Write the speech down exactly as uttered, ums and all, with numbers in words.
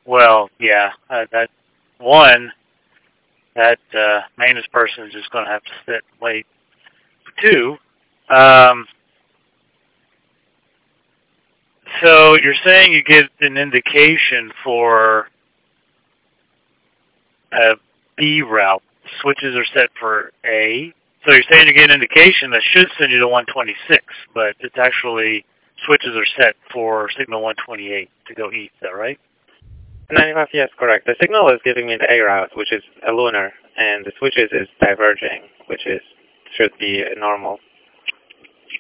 Well, yeah, uh, that one, that uh, maintenance person is just going to have to sit and wait. Two, um, so you're saying you get an indication for a B route. Switches are set for A. So you're saying you get an indication that should send you to one twenty-six, but it's actually switches are set for signal one twenty-eight to go east. Is that right? ninety-five, yes, correct. The signal is giving me the A route, which is a lunar, and the switches is diverging, which is should be normal.